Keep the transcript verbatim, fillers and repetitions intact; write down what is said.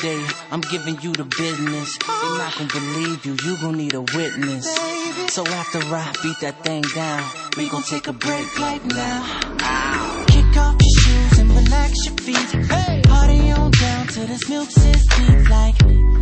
day, I'm giving you the business. They not gonna believe you, you gon' need a witness. So after I beat that thing down, we gon' take a break like now. Kick off your shoes and relax your feet. Party on down to this milk sis beat like